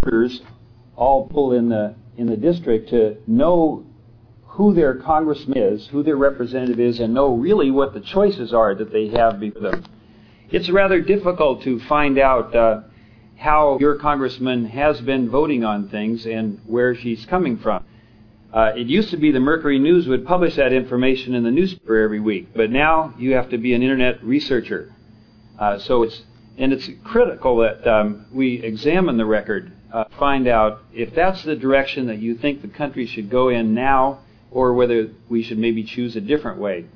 voters, all people in the district, to know who their congressman is, who their representative is, and know really what the choices are that they have before them. It's rather difficult to find out how your congressman has been voting on things and where she's coming from. It used to be the Mercury News would publish that information in the newspaper every week, but now you have to be an internet researcher. So it's critical that we examine the record, find out if that's the direction that you think the country should go in now, or whether we should maybe choose a different way.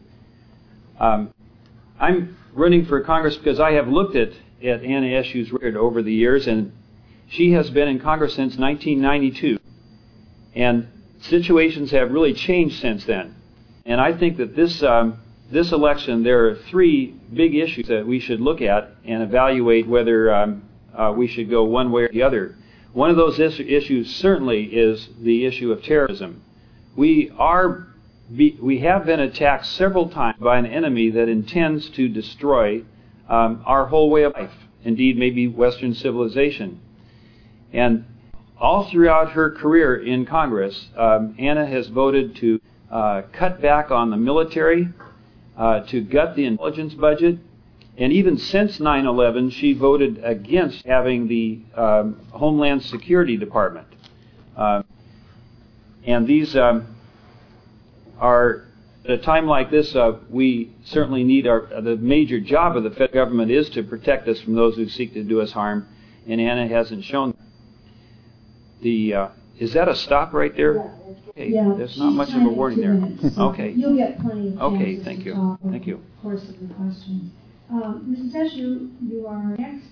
I'm running for Congress because I have looked at Anna Eshoo's record over the years, and she has been in Congress since 1992. And situations have really changed since then. And I think that this election, there are three big issues that we should look at and evaluate whether we should go one way or the other. One of those issues certainly is the issue of terrorism. We have been attacked several times by an enemy that intends to destroy our whole way of life, indeed maybe Western civilization. And all throughout her career in Congress, Anna has voted to cut back on the military, to gut the intelligence budget, and even since 9/11, she voted against having the Homeland Security Department. And these are, at a time like this, we certainly need the major job of the federal government is to protect us from those who seek to do us harm, and Anna hasn't shown. Is that a stop right there? Yeah. Okay. Yeah, There's not much of a warning there. Minutes, so Okay. You'll get plenty of Okay, chances thank to you. talk over Thank you. the course of the questions. Mrs. Eshoo, you are next.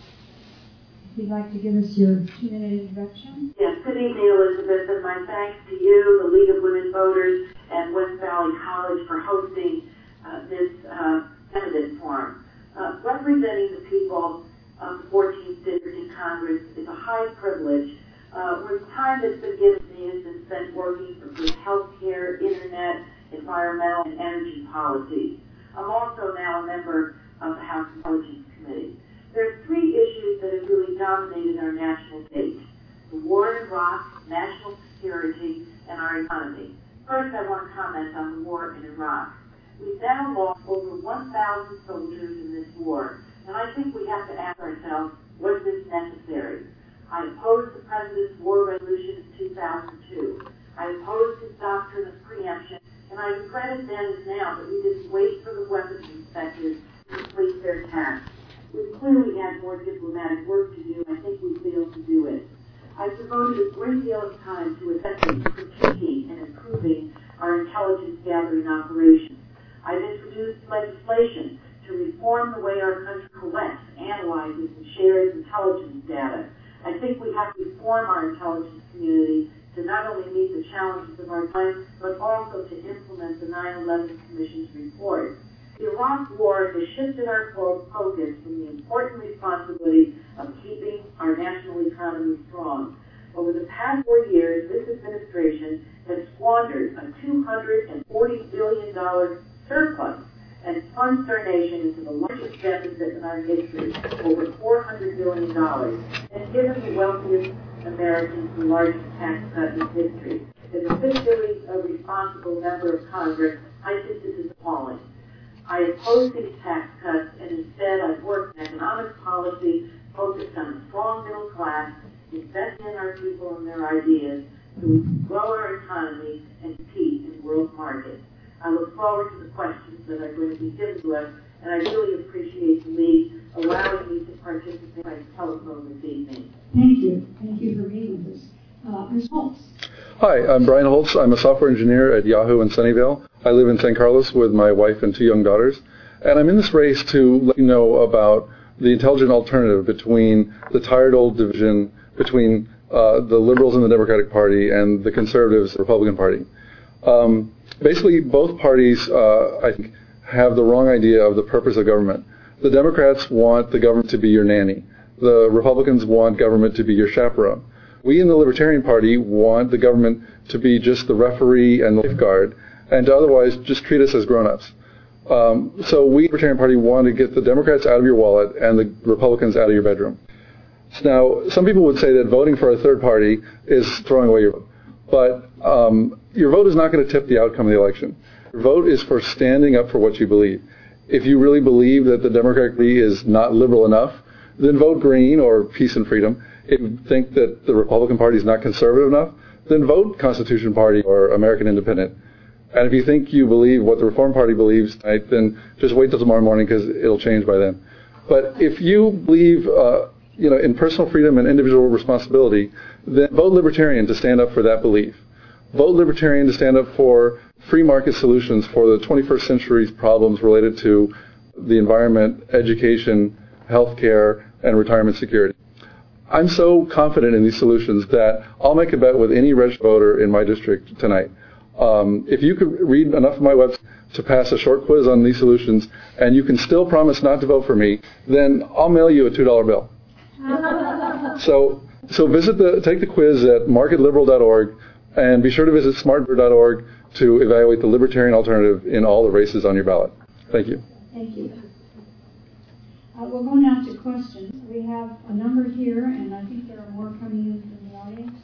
If you'd like to give us your 2-minute introduction. Yes, good evening, Elizabeth, and my thanks to you, the League of Women Voters, and West Valley College for hosting this candidate forum. Representing the people of the 14th District in Congress is a high privilege. Where the time that's been given to me has been spent working for good health care, internet, environmental, and energy policy. I'm also now a member of the House Intelligence Committee. There are three issues that have really dominated our national debate: the war in Iraq, national security, and our economy. First, I want to comment on the war in Iraq. We've now lost over 1,000 soldiers in this war, and I think we have to ask ourselves, was this necessary? I opposed the President's war resolution in 2002. I opposed his doctrine of preemption, and I regret it then as now that we didn't wait for the weapons inspectors to complete their task. We clearly had more diplomatic work to do, and I think we failed to do it. I've devoted a great deal of time to assessing, critiquing, and improving our intelligence gathering operations. I've introduced legislation to reform the way our country collects, analyzes, and shares intelligence data. I think we have to reform our intelligence community to not only meet the challenges of our time, but also to implement the 9/11 Commission's report. The Iraq War has shifted our focus from the important responsibility of keeping our national economy strong. Over the past 4 years, this administration has squandered a $240 billion surplus and plunged our nation into the largest deficit in our history, over $400 billion, and given the wealthiest Americans the largest tax cut in history. As a fiscally responsible member of Congress, I think this is appalling. I oppose these tax cuts, and instead I've worked in economic policy focused on a strong middle class, investing in our people and their ideas, so we can grow our economy and compete in world markets. I look forward to the questions that are going to be given to us, and I really appreciate the League allowing me to participate by telephone this evening. Thank you. Thank you for being with us. Ms. Holtz. Hi, I'm Brian Holtz. I'm a software engineer at Yahoo in Sunnyvale. I live in San Carlos with my wife and 2 young daughters. And I'm in this race to let you know about the intelligent alternative between the tired old division between the liberals in the Democratic Party and the conservatives, the Republican Party. Basically, both parties, I think, have the wrong idea of the purpose of government. The Democrats want the government to be your nanny. The Republicans want government to be your chaperone. We in the Libertarian Party want the government to be just the referee and the lifeguard, and to otherwise just treat us as grown-ups. So we, the Libertarian Party, want to get the Democrats out of your wallet and the Republicans out of your bedroom. Now, some people would say that voting for a third party is throwing away your vote. But your vote is not going to tip the outcome of the election. Your vote is for standing up for what you believe. If you really believe that the Democratic Party is not liberal enough, then vote Green or Peace and Freedom. If you think that the Republican Party is not conservative enough, then vote Constitution Party or American Independent. And if you think you believe what the Reform Party believes tonight, then just wait till tomorrow morning because it'll change by then. But if you believe in personal freedom and individual responsibility, then vote Libertarian to stand up for that belief. Vote Libertarian to stand up for free market solutions for the 21st century's problems related to the environment, education, healthcare, and retirement security. I'm so confident in these solutions that I'll make a bet with any registered voter in my district tonight. If you could read enough of my website to pass a short quiz on these solutions, and you can still promise not to vote for me, then I'll mail you a $2 bill. So take the quiz at marketliberal.org, and be sure to visit smartvoter.org to evaluate the libertarian alternative in all the races on your ballot. Thank you. Thank you. We'll go now to questions. We have a number here, and I think there are more coming in from the audience.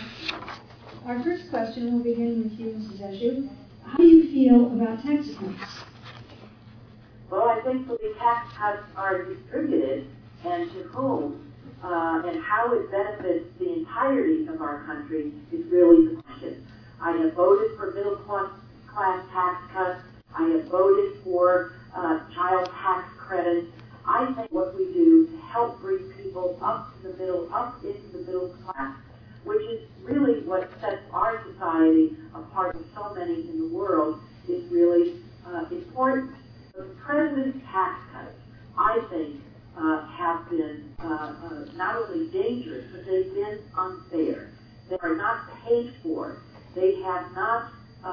Our first question will begin with you, Mrs. Eshoo. How do you feel about tax cuts? Well, I think the tax cuts are distributed, and to whom, and how it benefits the entirety of our country is really the question. I have voted for middle class tax cuts. I have voted for child tax credits. I think what we do to help bring people up to the middle, up into the middle class, which is really what sets our society apart from so many in the world, is really important. The president's tax cuts, I think, have been not only dangerous, but they've been unfair. They are not paid for. They have not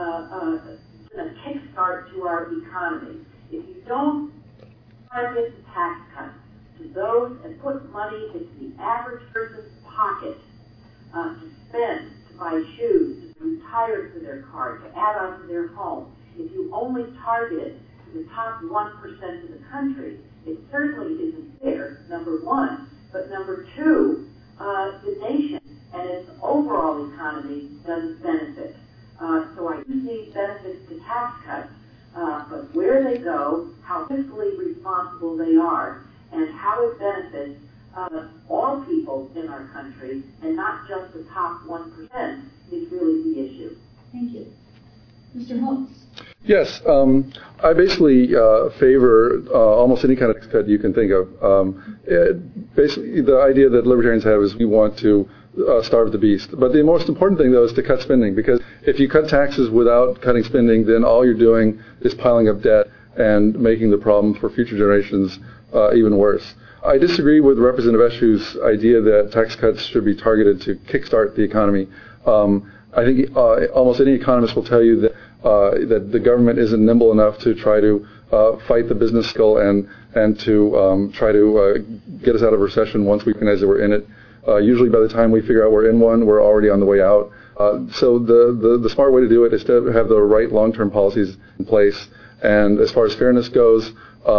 been a kickstart to our economy. If you don't target the tax cuts to those and put money into the average person's pocket to spend, to buy shoes, to retire to their car, to add on to their home, if you only target it to the top 1% of the country, it certainly isn't fair, number one. But number two, the nation and its overall economy doesn't benefit. So I do see benefits to tax cuts, but where they go, how fiscally responsible they are, and how it benefits all people in our country, and not just the top 1%, is really the issue. Thank you. Mr. Holtz. Yes, I basically favor almost any kind of tax cut you can think of. Basically, the idea that libertarians have is we want to starve the beast. But the most important thing, though, is to cut spending, because if you cut taxes without cutting spending, then all you're doing is piling up debt and making the problem for future generations even worse. I disagree with Representative Eshoo's idea that tax cuts should be targeted to kickstart the economy. I think almost any economist will tell you that that the government isn't nimble enough to try to fight the business cycle and to try to get us out of recession once we recognize that we're in it. Usually by the time we figure out we're in one, we're already on the way out. So the smart way to do it is to have the right long-term policies in place. And as far as fairness goes,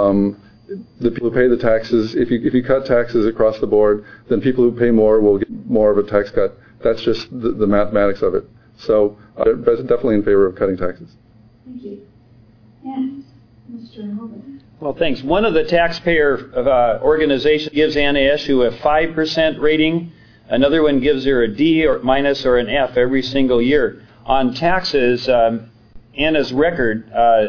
the people who pay the taxes, if you cut taxes across the board, then people who pay more will get more of a tax cut. That's just the mathematics of it. So I'm definitely in favor of cutting taxes. Thank you. And Mr. Hogan. Well, thanks. One of the taxpayer organizations gives Anna Eshoo a 5% rating. Another one gives her a D or minus or an F every single year. On taxes, Anna's record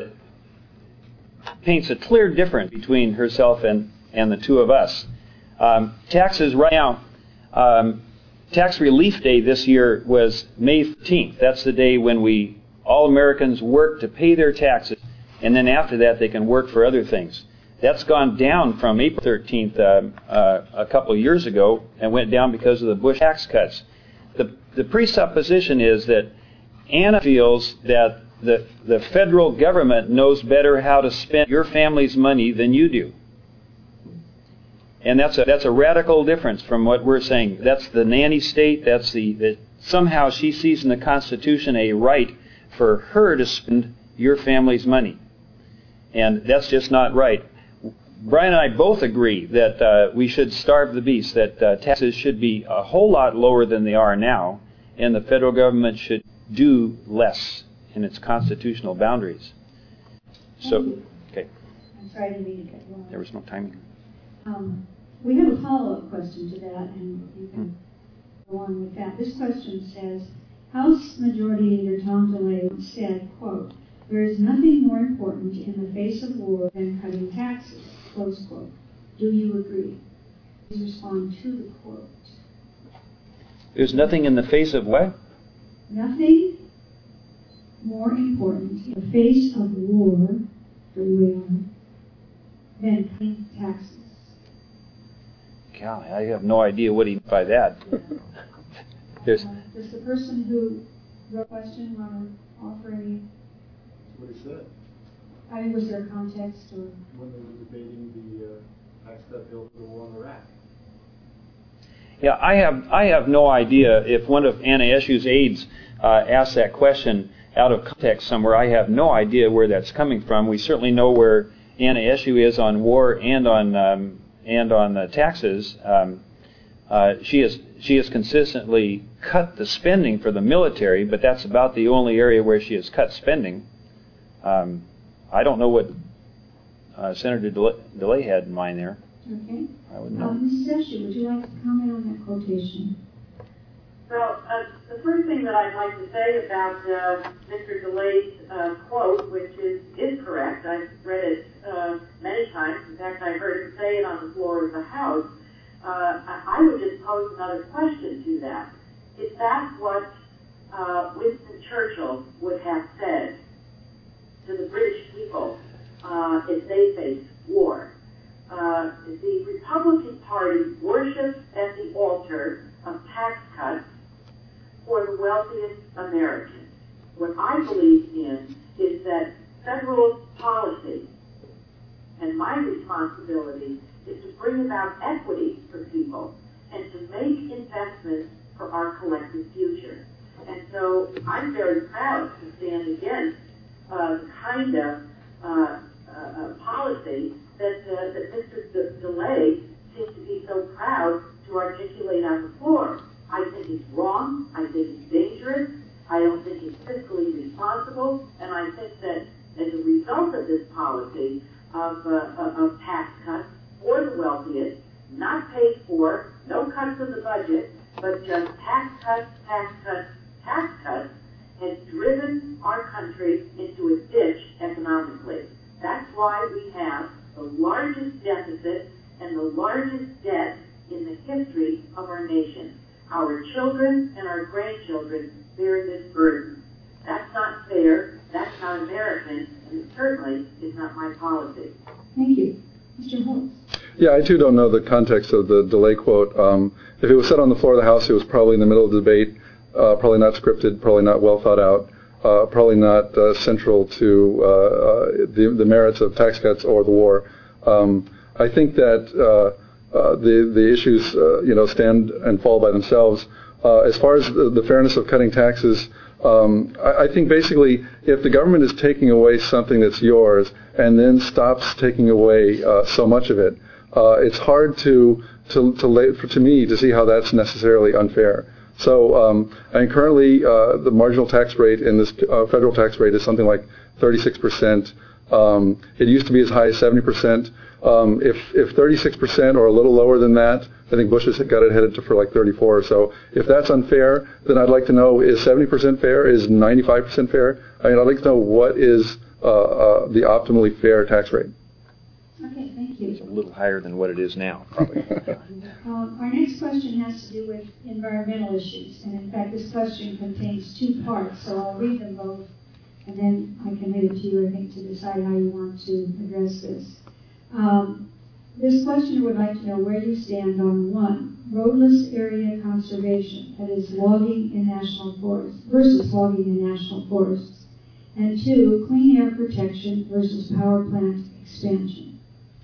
paints a clear difference between herself and the two of us. Taxes right now, Tax Relief Day this year was May 13th. That's the day when all Americans work to pay their taxes, and then after that they can work for other things. That's gone down from April 13th a couple of years ago, and went down because of the Bush tax cuts. The presupposition is that Anna feels that the federal government knows better how to spend your family's money than you do. And that's a radical difference from what we're saying. That's the nanny state. That's that somehow she sees in the Constitution a right for her to spend your family's money. And that's just not right. Brian and I both agree that we should starve the beast, that taxes should be a whole lot lower than they are now, and the federal government should do less in its constitutional boundaries. So, okay. I'm sorry, I didn't mean to cut you off. There was no timing. We have a follow-up question to that, and you can go on with that. This question says, House Majority Leader Tom DeLay said, quote, "There is nothing more important in the face of war than cutting taxes," close quote. Do you agree? Please respond to the quote. There's nothing in the face of what? Nothing more important in the face of war, for we are, than cutting taxes. Golly, I have no idea what he meant by that. Does the person who wrote the question want to offer any? That's what he said. I mean, was there context or? When they were debating the tax cut bill for the war in Iraq. Yeah, I have no idea if one of Anna Eshue's aides asked that question out of context somewhere. I have no idea where that's coming from. We certainly know where Anna Eshue is on war and on the taxes. She has consistently cut the spending for the military, but that's about the only area where she has cut spending. I don't know what Senator DeLay had in mind there. Okay. I wouldn't know. Mrs. Eshue, would you like to comment on that quotation? Well, the first thing that I'd like to say about Mr. DeLay's quote, which is correct, I've read it many times. In fact, I heard him say it on the floor of the House. I would just pose another question to that. If that's what Winston Churchill would have said to the British people if they faced war, the Republican Party worships at the altar of tax cuts for the wealthiest Americans. What I believe in is that federal policy, and my responsibility is to bring about equity for people and to make investments for our collective future. And so I'm very proud to stand against the kind of policy that Mr. DeLay seems to be so proud to articulate on the floor. I think it's wrong. I think it's dangerous. I don't think it's fiscally responsible. And I think that as a result of this policy of tax cuts for the wealthiest, not paid for, no cuts in the budget, but just tax cuts, has driven our country into a ditch economically. That's why we have the largest deficit and the largest debt in the history of our nation. Our children and our grandchildren bear this burden. That's not fair, that's not American, and it certainly is not my policy. Thank you. Mr. Holtz. Yeah, I too don't know the context of the DeLay quote. If it was said on the floor of the House, it was probably in the middle of the debate, probably not scripted, probably not well thought out, probably not central to the merits of tax cuts or the war. I think that the issues stand and fall by themselves. As far as the fairness of cutting taxes, I think basically if the government is taking away something that's yours and then stops taking away so much of it, it's hard to me to see how that's necessarily unfair. So currently the marginal tax rate in this federal tax rate is something like 36%. It used to be as high as 70%. If 36% or a little lower than that, I think Bush has got it headed to for like 34 or so. If that's unfair, then I'd like to know, is 70% fair? Is 95% fair? I mean, I'd like to know what is the optimally fair tax rate. Okay, thank you. It's a little higher than what it is now, probably. Our next question has to do with environmental issues. And in fact, this question contains two parts, so I'll read them both. And then I can leave it to you, I think, to decide how you want to address this. This questioner would like to know where you stand on 1, roadless area conservation, that is logging in national forests, versus logging in national forests, and 2, clean air protection versus power plant expansion.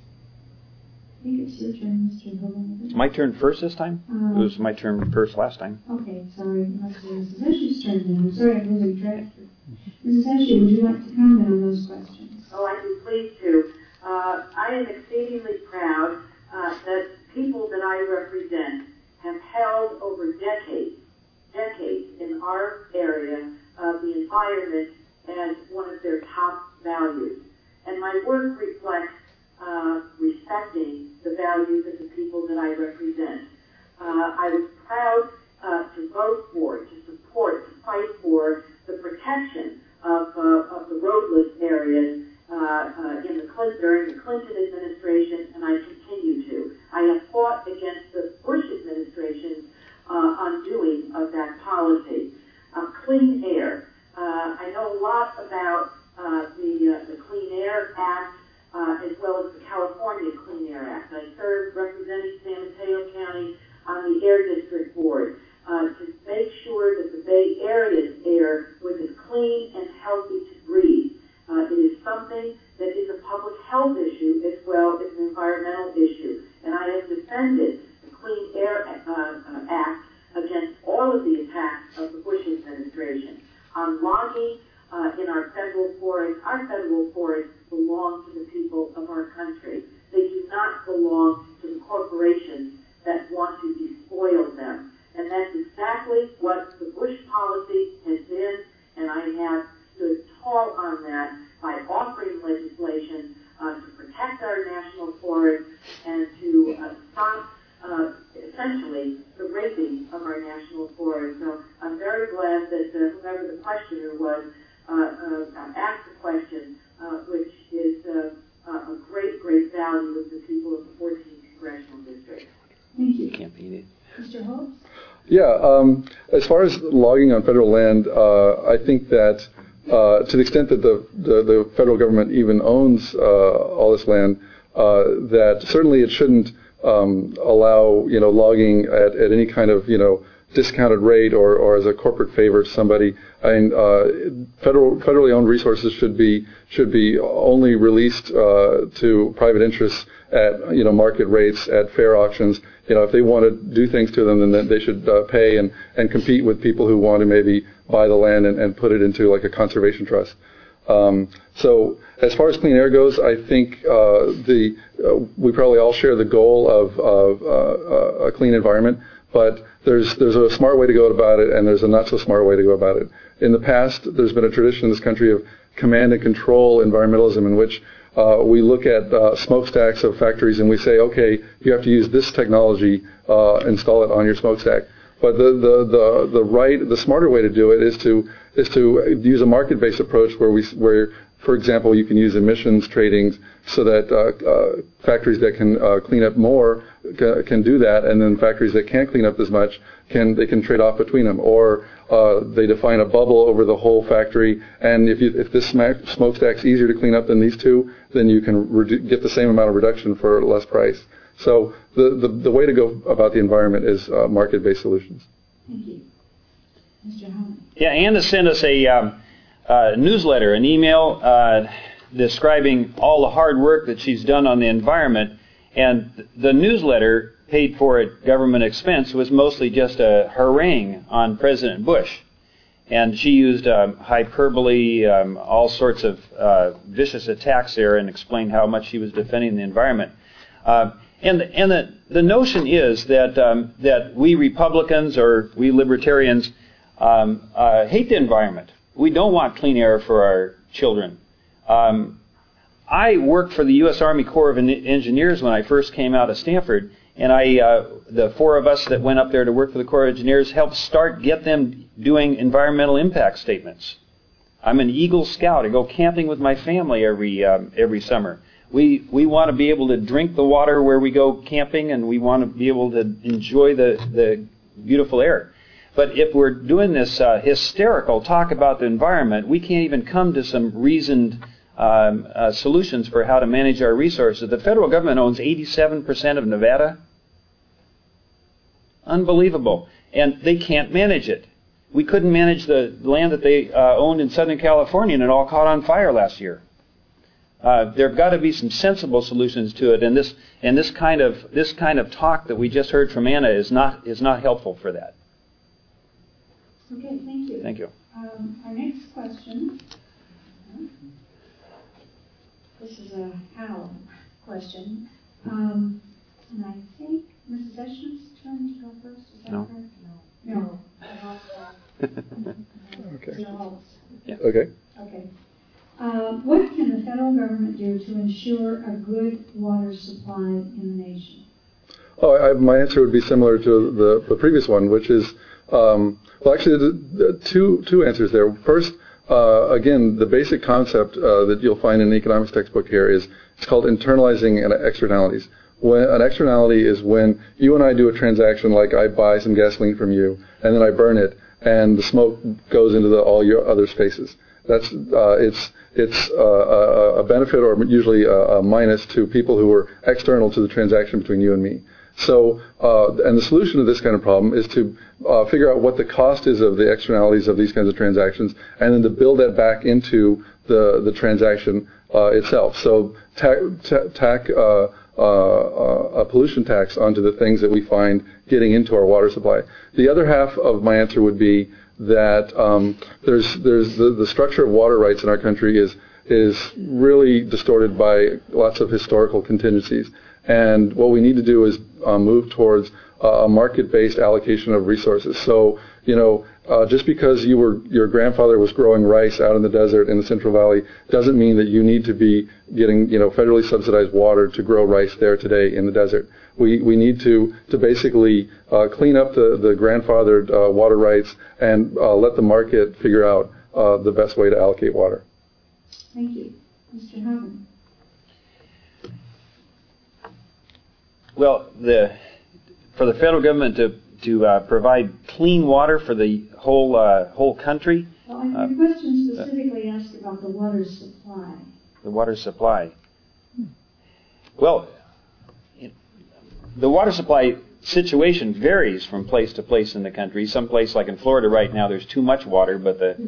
I think it's your turn, Mr. Hogan. It's my turn first this time? It was my turn first last time. Okay, sorry. It must be Mrs. Eshue's turn then. I'm sorry I'm losing track. Mrs. Eshue, would you like to comment on those questions? Oh, I'd be pleased to. I am exceedingly proud that people that I represent have held over decades in our area the environment as one of their top values. And my work reflects respecting the values of the people that I represent. I was proud to vote for, to support, to fight for the protection of the roadless areas during the Clinton administration, and I continue to. I have fought against the Bush administration's undoing of that policy. Clean air. I know a lot about the Clean Air Act as well as the California Clean Air Act. I served representing San Mateo County on the Air District Board to make sure that the Bay Area's air was as clean and healthy to breathe. It is something that is a public health issue as well as an environmental issue. And I have defended the Clean Air Act against all of the attacks of the Bush administration. On logging in our federal forests belong to the people of our country. They do not belong to the corporations that want to despoil them. And that's exactly what the Bush policy has been, and I have stood tall on that by offering legislation to protect our national forests and to stop essentially the raping of our national forests. So I'm very glad that whoever the questioner was asked the question, which is a great value of the people of the 14th Congressional District. Thank you. Can't beat it. Mr. Holtz? Yeah, as far as logging on federal land, I think that to the extent that the federal government even owns all this land, that certainly it shouldn't allow logging at any kind of discounted rate or as a corporate favor to somebody. I mean, federally owned resources should be only released to private interests at market rates, at fair auctions. If they want to do things to them, then they should pay and compete with people who want to maybe buy the land and put it into like a conservation trust. So as far as clean air goes, I think we probably all share the goal of a clean environment, but there's a smart way to go about it, and there's a not so smart way to go about it. In the past, there's been a tradition in this country of command and control environmentalism, in which we look at smokestacks of factories and we say, okay, you have to use this technology, install it on your smokestack. But the smarter way to do it is to use a market-based approach where, for example, you can use emissions trading so that factories that can clean up more can do that, and then factories that can't clean up as much they can trade off between them, or they define a bubble over the whole factory, and if this smokestack's easier to clean up than these two, then you can get the same amount of reduction for less price. So the way to go about the environment is market-based solutions. Thank you. Mr. Holman. Yeah, Anna sent us a newsletter, an email describing all the hard work that she's done on the environment, and the newsletter, paid for at government expense, was mostly just a harangue on President Bush. And she used hyperbole, all sorts of vicious attacks there, and explained how much she was defending the environment. And the notion is that we Republicans or we Libertarians hate the environment. We don't want clean air for our children. I worked for the U.S. Army Corps of Engineers when I first came out of Stanford, and the four of us that went up there to work for the Corps of Engineers helped get them doing environmental impact statements. I'm an Eagle Scout. I go camping with my family every summer. We want to be able to drink the water where we go camping, and we want to be able to enjoy the beautiful air. But if we're doing this hysterical talk about the environment, we can't even come to some reasoned solutions for how to manage our resources. The federal government owns 87% of Nevada. Unbelievable. And they can't manage it. We couldn't manage the land that they owned in Southern California, and it all caught on fire last year. There have got to be some sensible solutions to it, and this kind of talk that we just heard from Anna is not helpful for that. Okay, thank you. Thank you. Our next question This is a how question. And I think Mrs. Esham's turn to go first. Is that No. correct? No. Okay. No. Yeah. Okay. Okay. What can the federal government do to ensure a good water supply in the nation? Oh, my answer would be similar to the previous one, which is, well, actually, two answers there. First, again, the basic concept that you'll find in an economics textbook here is it's called internalizing externalities. When an externality is when you and I do a transaction, like I buy some gasoline from you, and then I burn it, and the smoke goes into all your other spaces. That's it's a benefit, or usually a minus, to people who are external to the transaction between you and me. So, and the solution to this kind of problem is to figure out what the cost is of the externalities of these kinds of transactions, and then to build that back into the transaction itself. So, tack a pollution tax onto the things that we find getting into our water supply. The other half of my answer would be that there's the structure of water rights in our country is really distorted by lots of historical contingencies. And what we need to do is move towards a market-based allocation of resources. So, just because your grandfather was growing rice out in the desert in the Central Valley doesn't mean that you need to be getting, federally subsidized water to grow rice there today in the desert. We need to basically clean up the grandfathered water rights and let the market figure out the best way to allocate water. Thank you. Mr. Hagen. Well, for the federal government to provide clean water for the whole country. Well, your question specifically asked about the water supply. The water supply. Well, the water supply situation varies from place to place in the country. Some place, like in Florida right now, there's too much water,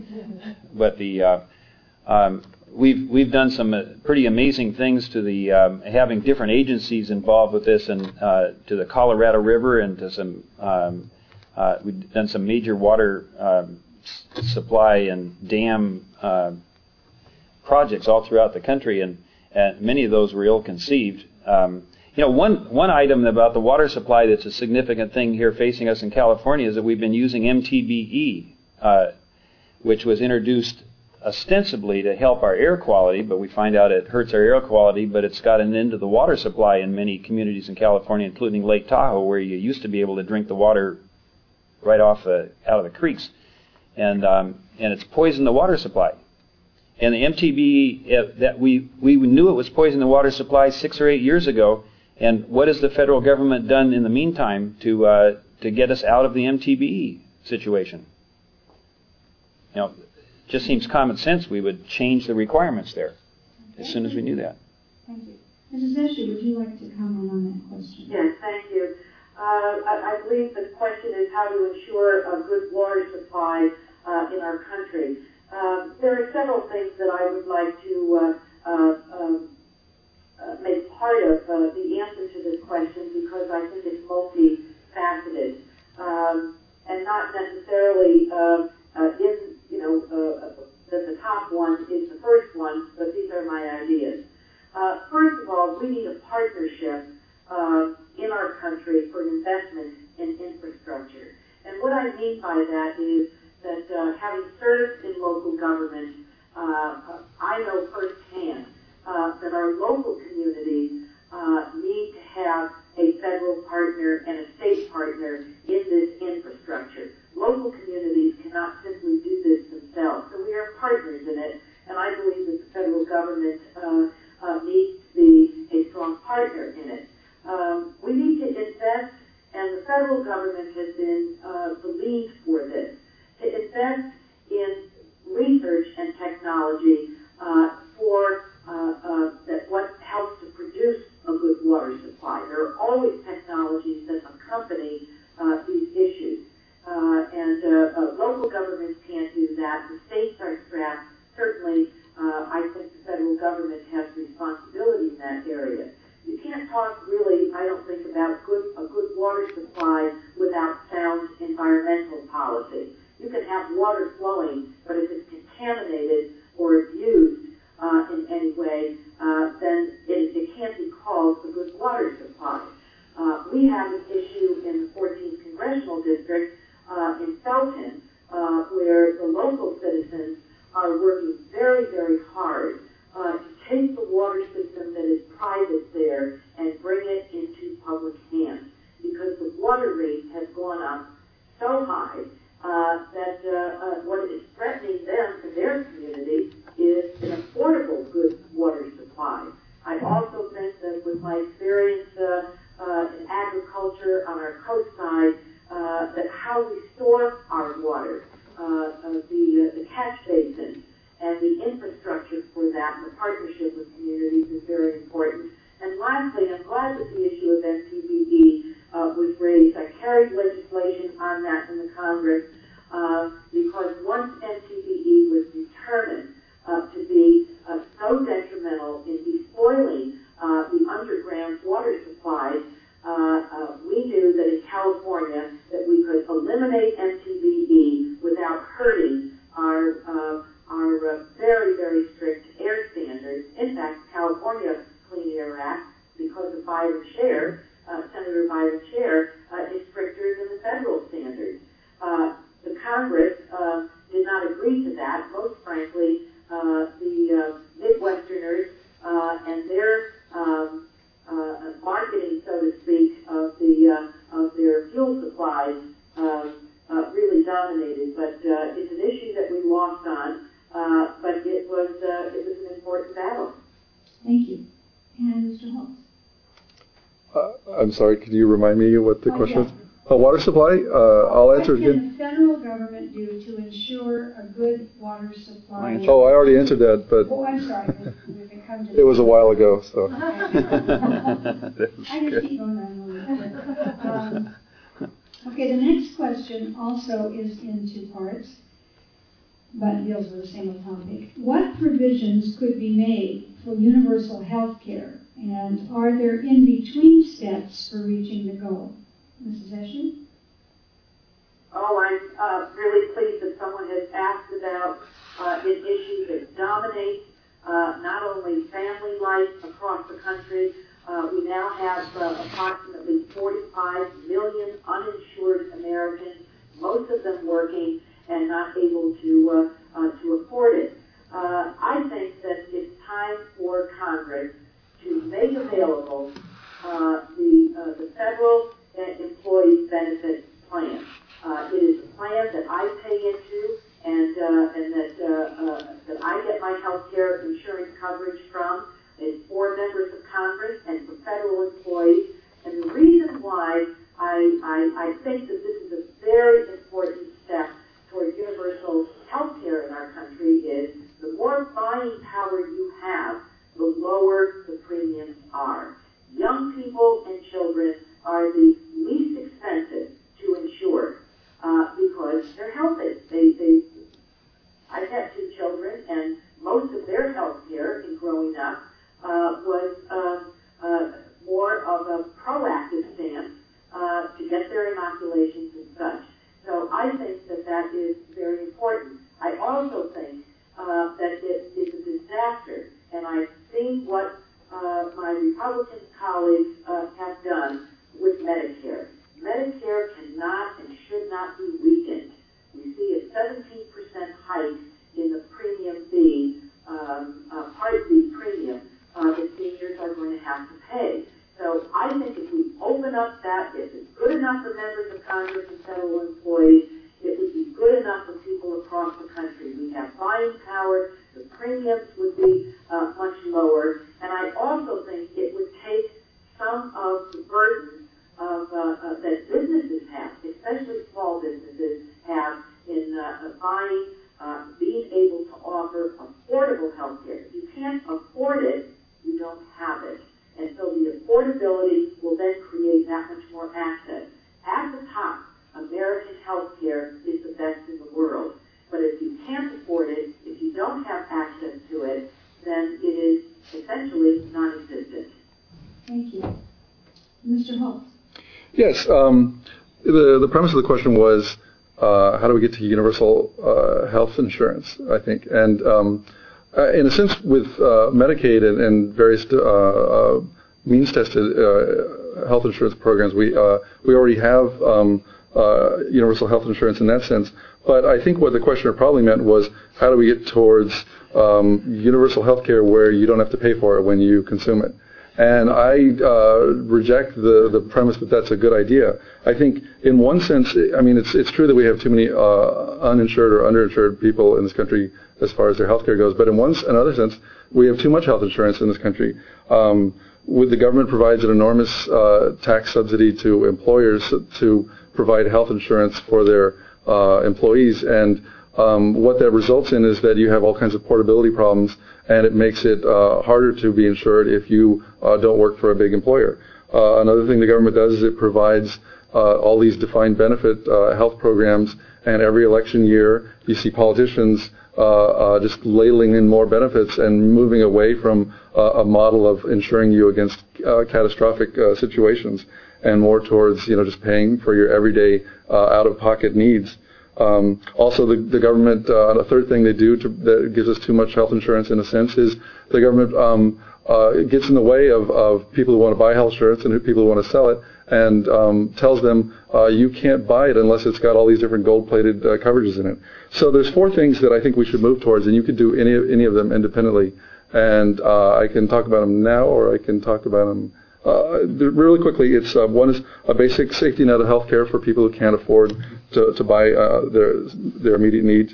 we've done some pretty amazing things to the having different agencies involved with this, and to the Colorado River, and to some we've done some major water supply and dam projects all throughout the country, and many of those were ill-conceived. One item about the water supply that's a significant thing here facing us in California is that we've been using MTBE, which was introduced ostensibly to help our air quality, but we find out it hurts our air quality, but it's gotten into the water supply in many communities in California, including Lake Tahoe, where you used to be able to drink the water right off out of the creeks. And it's poisoned the water supply. And the MTBE, that we knew it was poisoning the water supply 6 or 8 years ago, and what has the federal government done in the meantime to get us out of the MTBE situation? Just seems common sense we would change the requirements there as soon as we knew that. Thank you. Mrs. Escher, would you like to comment on that question? Yes, thank you. I believe the question is how to ensure a good water supply in our country. There are several things that I would like to make part of the answer to this question, because I think it's multifaceted and not necessarily that the top one is the first one, but these are my ideas. First of all, we need a partnership in our country for investment in infrastructure. And what I mean by that is that having served in local government, I know firsthand that our local communities need to have a federal partner and a state partner in this infrastructure. Local communities cannot simply do this themselves, so we are partners in it, and I believe that the federal government needs to be a strong partner in it. We need to invest, and the federal government has been the lead for this, to invest in research and technology for what helps to produce a good water supply. There are always technologies that accompany these issues. And local governments can't do that. The states are strapped. Certainly, I think the federal government has responsibility in that area. You can't talk really, I don't think, about a good water supply without sound environmental policy. You can have water flowing, but if it's contaminated or abused in any way, then it can't be called a good water supply. We have an issue in the 14th Congressional District in Felton, where the local citizens are working very, very hard to take the water system that is private there and bring it into public hands, because the water rates have gone up so high that what is threatening them for their community is an affordable good water supply. I also think that with my experience in agriculture on our coast side, that how we store our water, the catch basins, and the infrastructure for that, and the partnership with communities is very important. And lastly, I'm glad that the issue of NTBE was raised. I carried legislation on that in the Congress because once NTBE was determined to be so detrimental in despoiling the underground water supplies, we knew that in California that we could eliminate NTBE without hurting our very, very strict air standards. In fact, California Clean Air Act, because of Byron Scher, Senator Byron Scher, is stricter than the federal standards. The Congress did not agree to that. Most frankly, the Midwesterners and their marketing, so to speak, of their fuel supplies really dominated. But it's an issue that we lost on. But it was an important battle. Thank you. And Mr. Holtz. I'm sorry, could you remind me what the question yes. is? Water supply? I'll answer What again. can the federal government do to ensure a good water supply? Oh, I already answered that, but Oh, I'm sorry. If it comes to it was a while ago, so. I just keep going on. Okay, the next question also is in two parts, but deals with the same topic. What provisions could be made for universal health care, and are there in-between steps for reaching the goal? Mrs. Eschen? Oh, I'm really pleased that someone has asked about an issue that dominates not only family life across the country. We now have approximately 45 million uninsured Americans, most of them working and not able to afford it. I think that it's time for Congress to make available the federal employee benefit plan. It is a plan that I pay into and that I get my health care insurance coverage from. It's for members of Congress and for federal employees. And the reason why I think that this is a very important step toward universal health care in our country is the more buying power you have, the lower the premiums are. Young people and children are the least expensive to insure because they're healthy. I've had two children, and most of their health care in growing up was more of a proactive stance to get their inoculations and such. So I think that that is very important. I also think that it is a disaster, and I've seen what my Republican colleagues have done with Medicare. Medicare cannot and should not be weakened. We see a 17% hike in the premium B, Part B premium that seniors are going to have to pay. So I think if we open up that, if it's good enough for members of Congress and federal employees, it would be good enough for people across the country. We have buying power, the premiums would be much lower, and I also think it would take some of the burden of that businesses have, especially small businesses have, in buying, being able to offer affordable health care. If you can't afford it, you don't have it. And so the affordability will then create that much more access. At the top, American health care is the best in the world. But if you can't afford it, if you don't have access to it, then it is essentially non-existent. Thank you. Mr. Holtz. Yes, the premise of the question was how do we get to universal health insurance, I think. And in a sense, with Medicaid and various means-tested health insurance programs, we already have universal health insurance in that sense. But I think what the questioner probably meant was, how do we get towards universal health care where you don't have to pay for it when you consume it? And I reject the premise that that's a good idea. I think in one sense, I mean, it's true that we have too many uninsured or underinsured people in this country as far as their health care goes. But in another sense, we have too much health insurance in this country. The government provides an enormous tax subsidy to employers to provide health insurance for their employees. And what that results in is that you have all kinds of portability problems, and it makes it harder to be insured if you don't work for a big employer. Another thing the government does is it provides all these defined benefit health programs, and every election year you see politicians just ladling in more benefits and moving away from a model of insuring you against catastrophic situations and more towards just paying for your everyday out-of-pocket needs. Also, the government, a third thing they do that gives us too much health insurance in a sense is the government gets in the way of people who want to buy health insurance and people who want to sell it, and tells them you can't buy it unless it's got all these different gold-plated coverages in it. So there's four things that I think we should move towards, and you could do any of them independently. And I can talk about them now, or I can talk about them really quickly. It's one is a basic safety net of health care for people who can't afford to buy their immediate needs.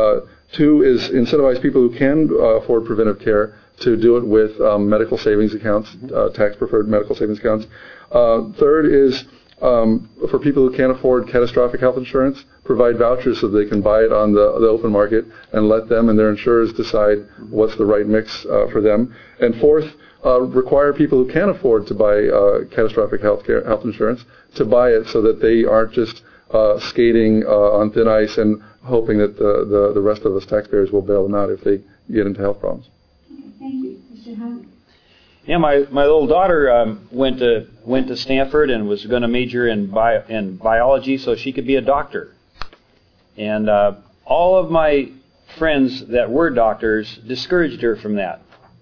Two is incentivize people who can afford preventive care to do it with medical savings accounts, tax-preferred medical savings accounts. Third is for people who can't afford catastrophic health insurance, provide vouchers so they can buy it on the open market and let them and their insurers decide what's the right mix for them. And fourth, require people who can afford to buy catastrophic health insurance to buy it so that they aren't just skating on thin ice and hoping that the rest of us taxpayers will bail them out if they get into health problems. Okay, thank you. Mr. Howard? Yeah, my little daughter went to Stanford and was going to major in biology so she could be a doctor. And all of my friends that were doctors discouraged her from that.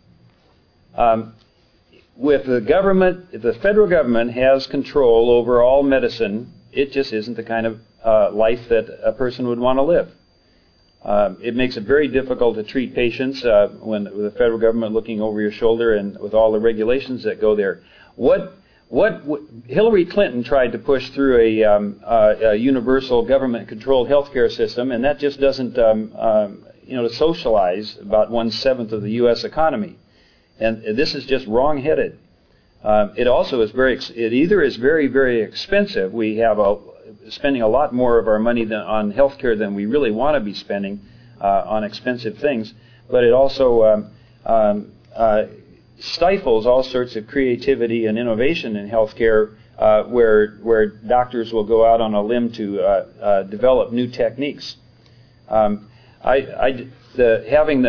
With the government, if the federal government has control over all medicine, it just isn't the kind of life that a person would want to live. It makes it very difficult to treat patients when the federal government looking over your shoulder and with all the regulations that go there. What Hillary Clinton tried to push through a universal government-controlled healthcare system, and that just doesn't socialize about 1/7 of the U.S. economy. And this is just wrong-headed. It also is it either is very, very expensive. We have spending a lot more of our money on healthcare than we really want to be spending on expensive things. But it also stifles all sorts of creativity and innovation in healthcare, where doctors will go out on a limb to develop new techniques. Having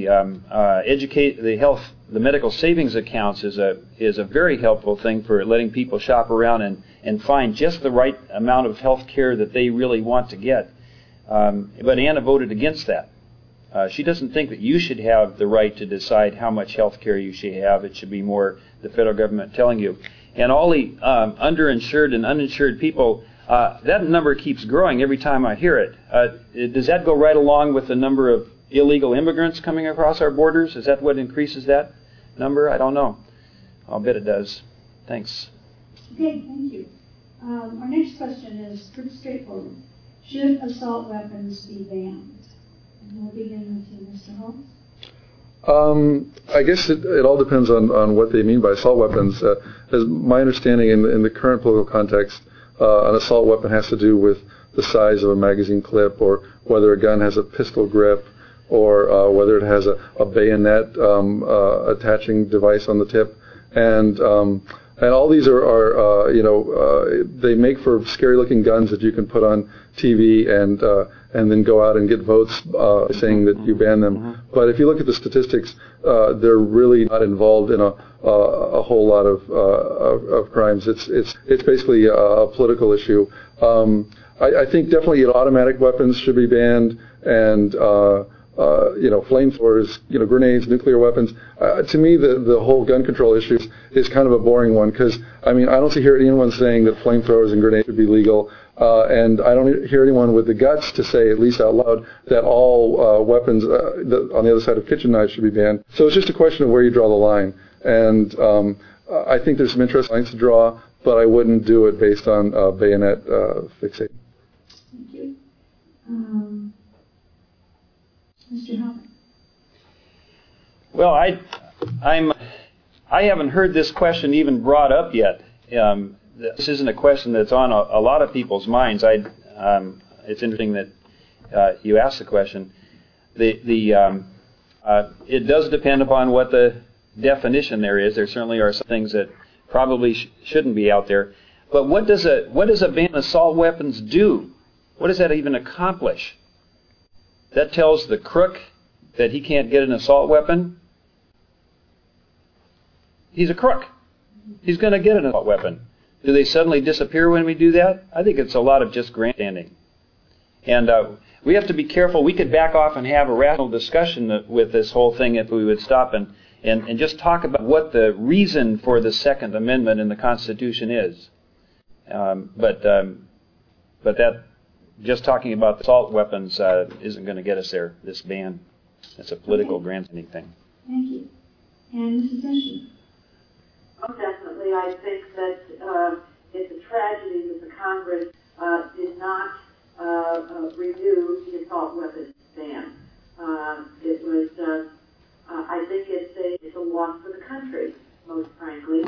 the medical savings accounts is a very helpful thing for letting people shop around and find just the right amount of health care that they really want to get. But Anna voted against that. She doesn't think that you should have the right to decide how much health care you should have. It should be more the federal government telling you. And all the underinsured and uninsured people, that number keeps growing every time I hear it. Does that go right along with the number of illegal immigrants coming across our borders? Is that what increases that number? I don't know. I'll bet it does. Thanks. Okay, thank you. Our next question is pretty straightforward. Should assault weapons be banned? And we'll begin with you, Mr. Holmes. I guess it all depends on what they mean by assault weapons. As my understanding in the current political context, an assault weapon has to do with the size of a magazine clip, or whether a gun has a pistol grip, or whether it has a bayonet attaching device on the tip, and all these are they make for scary-looking guns that you can put on TV and then go out and get votes saying that you ban them. But if you look at the statistics, they're really not involved in a whole lot of crimes. It's basically a political issue. I think definitely automatic weapons should be banned, and flamethrowers, grenades, nuclear weapons. To me, the whole gun control issue is kind of a boring one because, I don't hear anyone saying that flamethrowers and grenades should be legal. And I don't hear anyone with the guts to say, at least out loud, that all weapons on the other side of kitchen knives should be banned. So it's just a question of where you draw the line. And I think there's some interesting lines to draw, but I wouldn't do it based on bayonet fixation. Thank you. Mr. Halpern. Well, I haven't heard this question even brought up yet. This isn't a question that's on a lot of people's minds. It's interesting that you asked the question. It does depend upon what the definition there is. There certainly are some things that probably shouldn't be out there. But what does a ban on assault weapons do? What does that even accomplish? That tells the crook that he can't get an assault weapon. He's a crook. He's going to get an assault weapon. Do they suddenly disappear when we do that? I think it's a lot of just grandstanding. And we have to be careful. We could back off and have a rational discussion with this whole thing if we would stop and just talk about what the reason for the Second Amendment in the Constitution is. But that just talking about assault weapons isn't going to get us there, this ban. It's a political grandstanding thing. Thank you. And Mrs. Eschen. Oh, definitely. I think that it's a tragedy that the Congress did not renew the assault weapons ban. It was, I think it's a loss for the country, most frankly.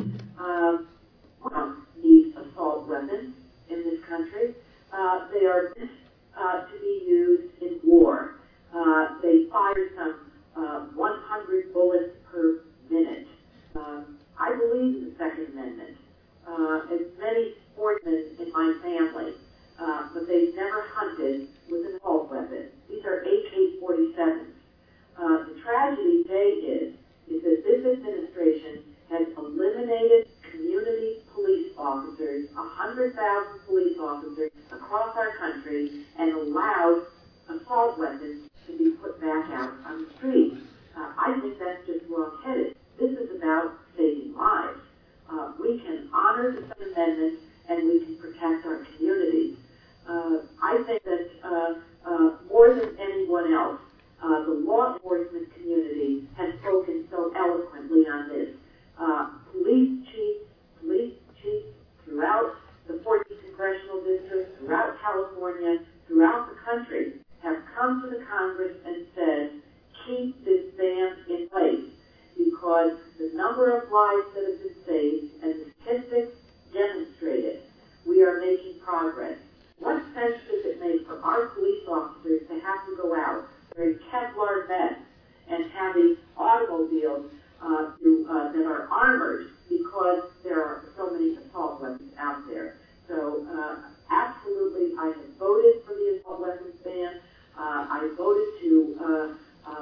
We don't need assault weapons in this country. They are meant to be used in war. They fire some 100 bullets per minute. I believe in the Second Amendment. As many sportsmen in my family, but they've never hunted with an assault weapon. These are AK-47s. The tragedy today is that this administration has eliminated community police officers, 100,000 police officers across our country, and allowed assault weapons to be put back out on the street. I think that's just wrong-headed. This is about saving lives. We can honor the Second Amendment and we can protect our communities. I think that more than anyone else, the law enforcement community has spoken so eloquently on this. Police chiefs throughout the 14th Congressional District, throughout California, throughout the country have come to the Congress and said, keep this ban in place, because the number of lives that have been saved and the statistics demonstrate it. We are making progress. What sense does it make for our police officers to have to go out wearing Kevlar vests and having automobiles that are armored because there are so many assault weapons out there? So absolutely, I have voted for the assault weapons ban. I voted to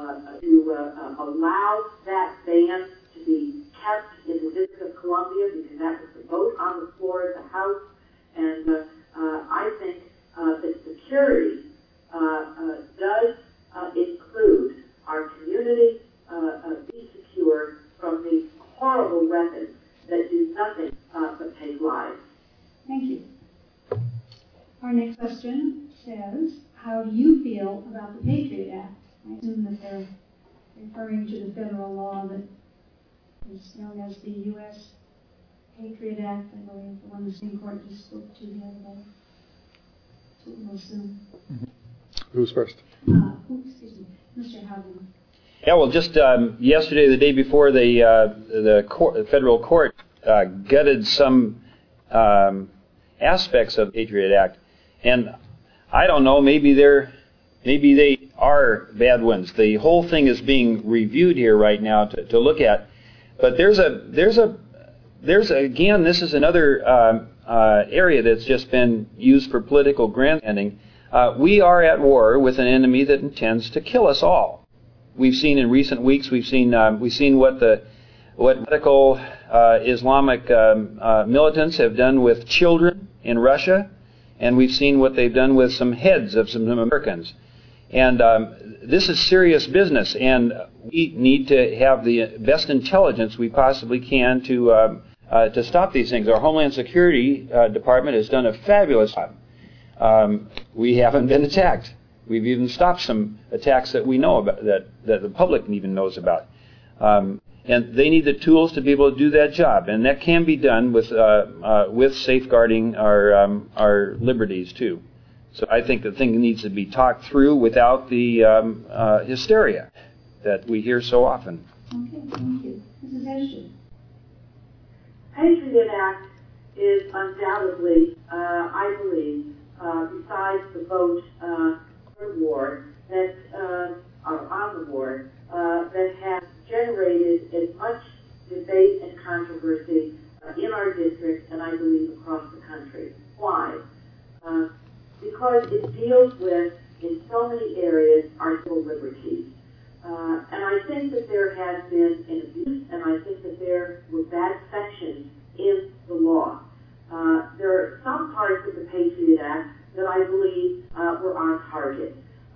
allow that ban to be kept in the District of Columbia because that was the vote on the floor of the House. And I think that security does include our community be secure from these horrible weapons that do nothing but take lives. Thank you. Our next question says, how do you feel about the Patriot Act? I assume that they're referring to the federal law that is known as the U.S. Patriot Act, I believe, the one the Supreme Court just spoke to the other day. So we'll soon. Who's first? Excuse me, Mr. Howden. Yeah, well, just yesterday, the day before, the federal court gutted some aspects of the Patriot Act, and I don't know, maybe they are bad ones. The whole thing is being reviewed here right now to look at, but there's again, this is another area that's just been used for political grandstanding. We are at war with an enemy that intends to kill us all. We've seen in recent weeks, we've seen what radical Islamic militants have done with children in Russia, and we've seen what they've done with some heads of some Americans. And this is serious business, and we need to have the best intelligence we possibly can to stop these things. Our Homeland Security Department has done a fabulous job. We haven't been attacked. We've even stopped some attacks that we know about, that the public even knows about. And they need the tools to be able to do that job, and that can be done with safeguarding our liberties too. So I think the thing needs to be talked through without the hysteria that we hear so often. Okay, thank you. Mrs. Escher. Patriot Act is undoubtedly, I believe, besides the vote for war that on the war that has generated as much debate and controversy in our district and I believe across the country. Why? Because it deals with, in so many areas, our civil liberties. And I think that there has been an abuse, and I think that there were bad sections in the law. There are some parts of the Patriot Act that I believe were on target.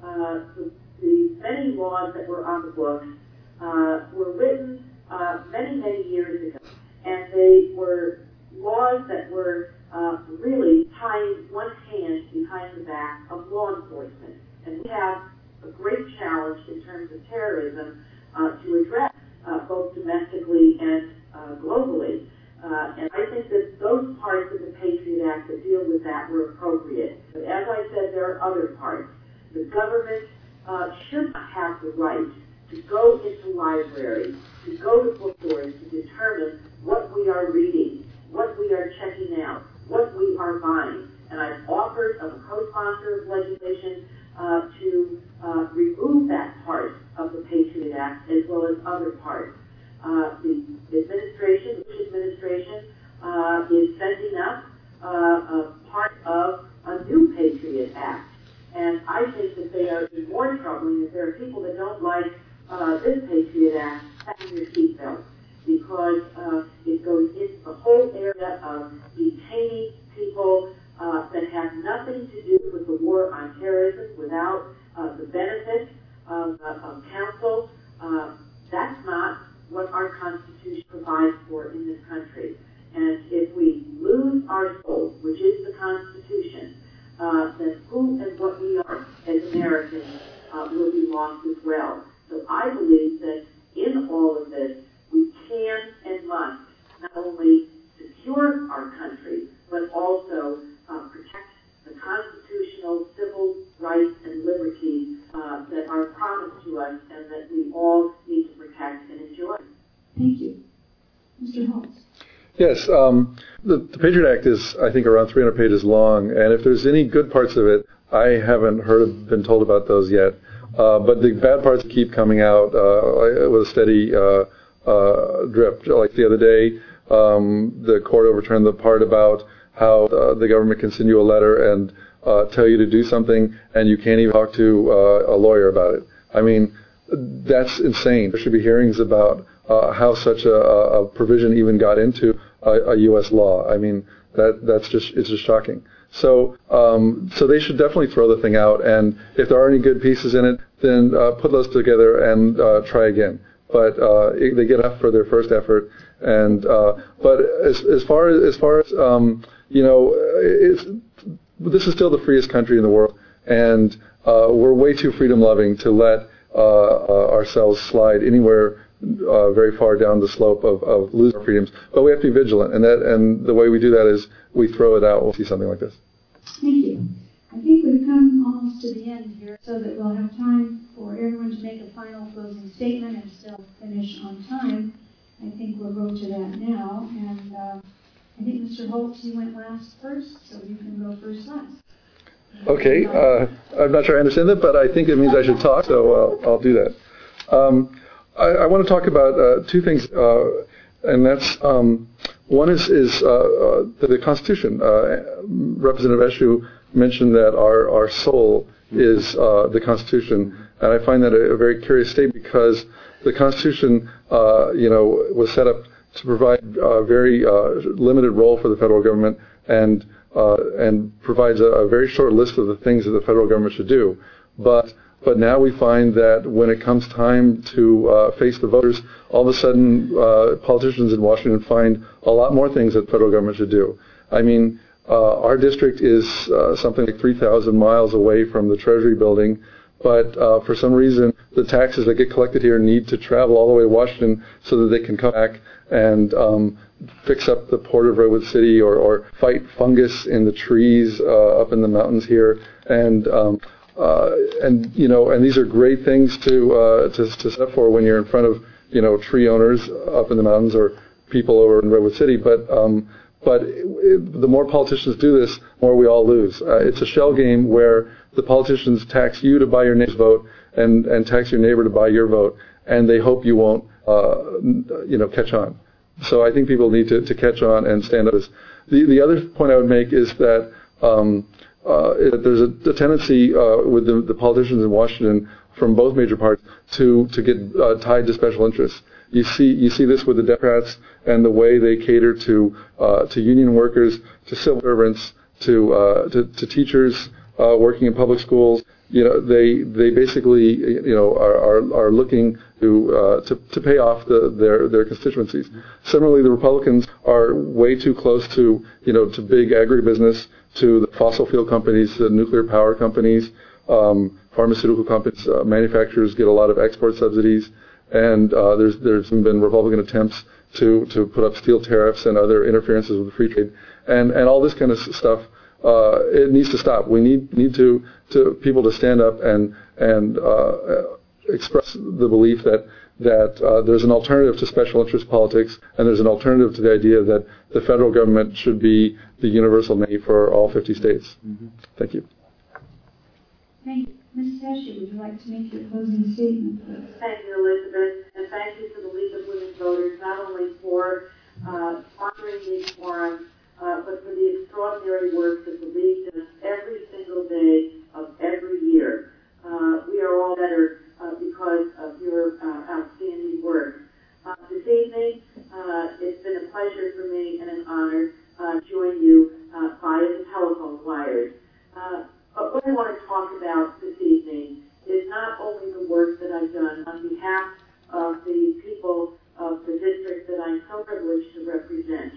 The many laws that were on the books were written many, many years ago, and they were laws that were really tying one hand behind the back of law enforcement. And we have a great challenge in terms of terrorism to address both domestically and globally. And I think that those parts of the Patriot Act that deal with that were appropriate. But as I said, there are other parts. The government should not have the right to go into libraries, to go to bookstores to determine what we are reading, what we are checking out, what we are buying. And I've offered, as a co-sponsor of legislation, to remove that part of the Patriot Act as well as other parts. The administration, the Bush administration, is sending up a part of a new Patriot Act. And I think that they are even more troubling if there are people that don't like this Patriot Act, fasten your seatbelt, because it goes into the whole area of detaining people that have nothing to do with the war on terrorism without the benefit of counsel. That's not what our Constitution provides for in this country. And if we lose our soul, which is the Constitution, then who and what we are as Americans will be lost as well. So I believe that in all of this, we can and must not only secure our country, but also protect the constitutional civil rights and liberties that are promised to us and that we all need to protect and enjoy. Thank you. Mr. Holtz. Yes, the Patriot Act is, I think, around 300 pages long, and if there's any good parts of it, I haven't been told about those yet. But the bad parts keep coming out with a steady drip. Like the other day, the court overturned the part about how the government can send you a letter and tell you to do something, and you can't even talk to a lawyer about it. I mean, that's insane. There should be hearings about how such a provision even got into a U.S. law. I mean, it's just shocking. So they should definitely throw the thing out, and if there are any good pieces in it, then put those together and try again. But they get up for their first effort, and but as far as this is still the freest country in the world, and we're way too freedom-loving to let ourselves slide anywhere very far down the slope of losing our freedoms. But we have to be vigilant, and the way we do that is we throw it out when we see something like this. Thank you. I think we've come almost to the end here, so that we'll have time for everyone to make a final closing statement and still finish on time. I think we'll go to that now. And I think, Mr. Holtz, you went last first, so you can go first last. Okay. I'm not sure I understand that, but I think it means I should talk, so I'll do that. I want to talk about two things, and that's one is the Constitution. Representative Eshoo mentioned that our soul is the Constitution, and I find that a very curious statement because the Constitution, was set up to provide a very limited role for the federal government and provides a very short list of the things that the federal government should do. But But now we find that when it comes time to face the voters, all of a sudden politicians in Washington find a lot more things that the federal government should do. I mean, our district is something like 3,000 miles away from the Treasury building, but for some reason the taxes that get collected here need to travel all the way to Washington so that they can come back and fix up the port of Redwood City or fight fungus in the trees up in the mountains here. And these are great things to set up for when you're in front of tree owners up in the mountains or people over in Redwood City. But the more politicians do this, the more we all lose. It's a shell game where the politicians tax you to buy your neighbor's vote and tax your neighbor to buy your vote, and they hope you won't catch on. So I think people need to catch on and stand up. The other point I would make is that there's a tendency with the politicians in Washington from both major parties to get tied to special interests. You see this with the Democrats and the way they cater to union workers, to civil servants, to teachers working in public schools. They basically are looking to pay off their constituencies. Similarly, the Republicans are way too close to big agribusiness, to the fossil fuel companies, the nuclear power companies, pharmaceutical companies, manufacturers get a lot of export subsidies, and there's been Republican attempts to put up steel tariffs and other interferences with free trade, and all this kind of stuff. It needs to stop. We need to people to stand up and express the belief that there's an alternative to special interest politics, and there's an alternative to the idea that the federal government should be the universal name for all 50 states. Mm-hmm. Thank you. Thank you. Ms. Teshi, would you like to make your closing statement, please? Thank you, Elizabeth, and thank you to the League of Women Voters, not only for sponsoring these forums, but for the extraordinary work that the League does every single day of every year. We are all better because of your outstanding work. This evening, it's been a pleasure for me and an honor to join you via the telephone wires. But what I want to talk about this evening is not only the work that I've done on behalf of the people of the district that I'm so privileged to represent.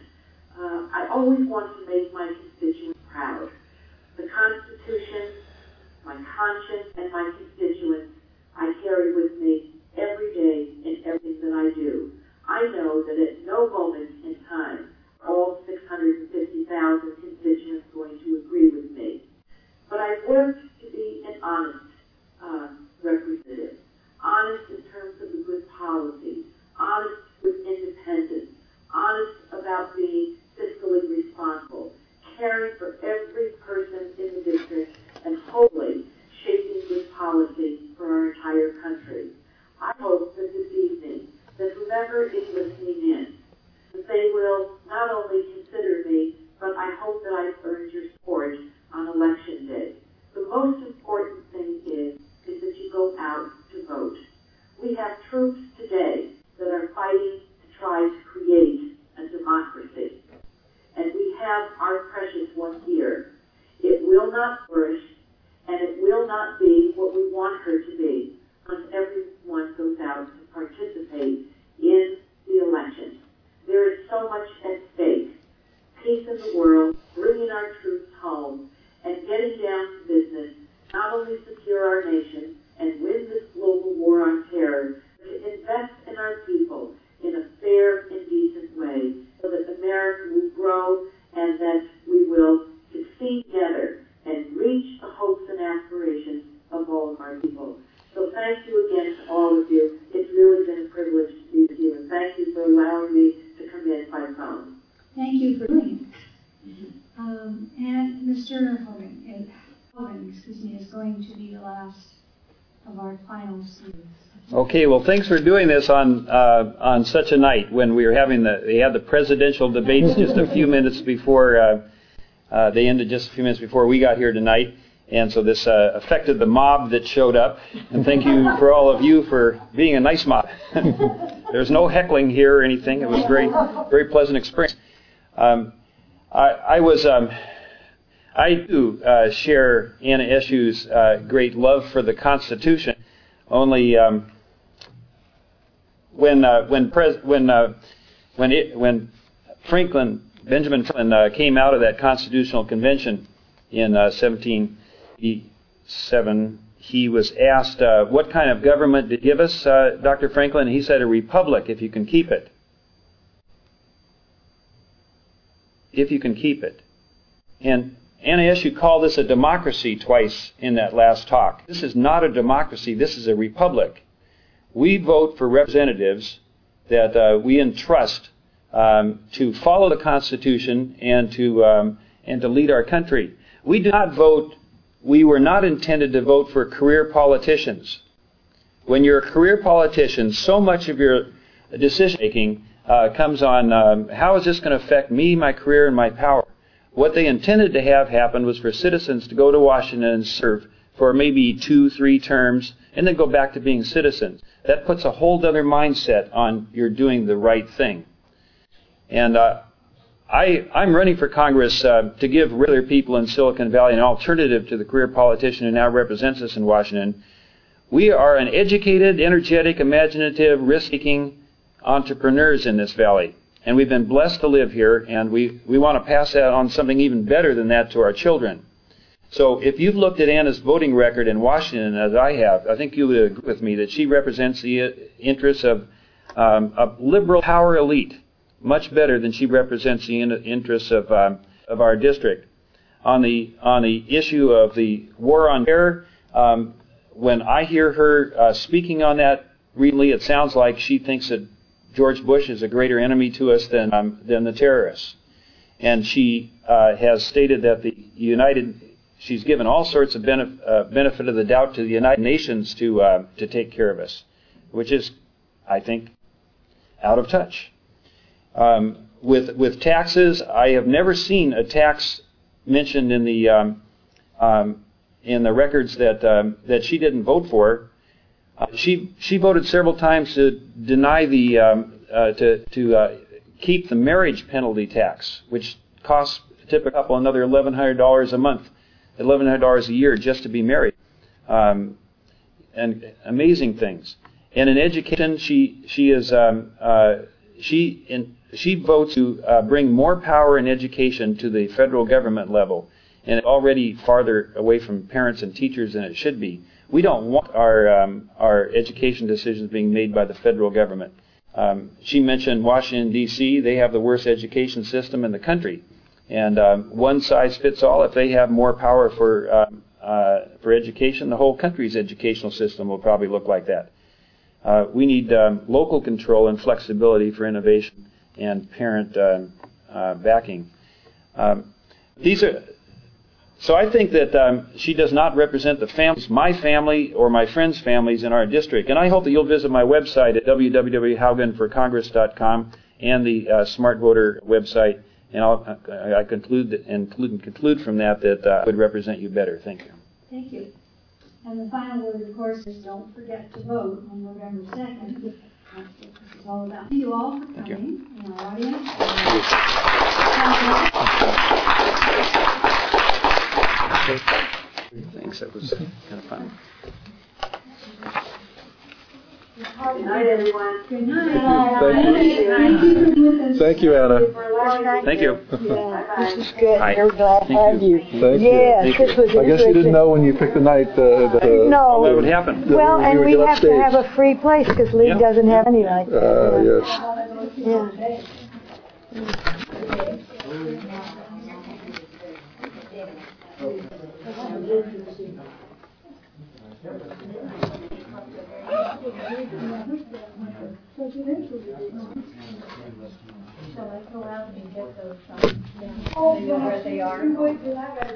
I always want to make my constituents proud. The Constitution, my conscience, and my constituents I carry with me every day in everything that I do. I know that at no moment in time are all 650,000 constituents going to agree with me. But I've worked to be an honest representative, honest in terms of the good policy, honest with independence, honest about being fiscally responsible, caring for every person in the district, and hopefully shaping good policy for our entire country. I hope that this evening, that whoever is listening in, that they will not only consider me, but I hope that I've earned your support on Election Day. The most important thing is that you go out to vote. We have troops today that are fighting to try to create a democracy. And we have our precious one here. It will not flourish, and it will not be what we want her to be unless everyone goes out to participate in the election. There is so much at stake. Peace in the world, bringing our troops home, and getting down to business, not only secure our nation and win this global war on terror, but to invest in our people in a fair and decent way so that America will grow and that we will succeed together and reach the hopes and aspirations of all of our people. So thank you again to all of you. It's really been a privilege to be with you, and thank you for allowing me to come in by phone. Thank you for doing it. And Mr. Hogan, is going to be the last of our final speakers. Okay, well, thanks for doing this on such a night when we were having they had the presidential debates just a few minutes before they ended, just a few minutes before we got here tonight, and so this affected the mob that showed up. And thank you for all of you for being a nice mob. There's no heckling here or anything. It was a very pleasant experience. I do share Anna Eshoo's great love for the Constitution. Only when Benjamin Franklin came out of that Constitutional Convention in 1787, he was asked, what kind of government did you give us, Dr. Franklin? And he said, a republic, if you can keep it. If you can keep it. And Anna Eshoo called this a democracy twice in that last talk. This is not a democracy, this is a republic. We vote for representatives that we entrust to follow the Constitution and to lead our country. We do not vote. We were not intended to vote for career politicians. When you're a career politician, so much of your decision making comes on how is this going to affect me, my career, and my power. What they intended to have happen was for citizens to go to Washington and serve for maybe 2-3 terms and then go back to being citizens. That puts a whole other mindset on you're doing the right thing. And I'm running for Congress to give regular people in Silicon Valley an alternative to the career politician who now represents us in Washington. We are an educated, energetic, imaginative, risk-taking entrepreneurs in this valley. And we've been blessed to live here, and we want to pass that on, something even better than that, to our children. So if you've looked at Anna's voting record in Washington, as I have, I think you would agree with me that she represents the interests of a liberal power elite much better than she represents the interests of our district. On the issue of the war on terror, when I hear her speaking on that recently, it sounds like she thinks that George Bush is a greater enemy to us than the terrorists. And she has stated that she's given all sorts of benefit of the doubt to the United Nations to take care of us, which is, I think, out of touch. With taxes, I have never seen a tax mentioned in the records that she didn't vote for. She voted several times to deny to keep the marriage penalty tax, which costs a typical couple another $1,100 a month, $1,100 a year just to be married, and amazing things. And in education, she votes to bring more power in education to the federal government level, and it's already farther away from parents and teachers than it should be. We don't want our education decisions being made by the federal government. She mentioned Washington, D.C. They have the worst education system in the country. And one size fits all. If they have more power for education, the whole country's educational system will probably look like that. We need local control and flexibility for innovation and parent backing. So I think that she does not represent the families, my family or my friends' families in our district. And I hope that you'll visit my website at www.haugenforcongress.com and the Smart Voter website. And I conclude from that I would represent you better. Thank you. Thank you. And the final word, of course, is don't forget to vote on November 2nd. That's what this is all about. Thank you all for coming in our audience. Thanks. That was kind of fun. Good night, everyone. Good night. Thank you, Anna. Thank you. Yeah, this is good. Hi. We're glad to have you. Thank you. Yes, Thank this you. was I guess you didn't know when you picked the night No. What would happen? Well, and we would get have to upstage. have a free place because Lee Yeah. doesn't have any like that. Yes. Shall I go out and get those? Do you know where they are?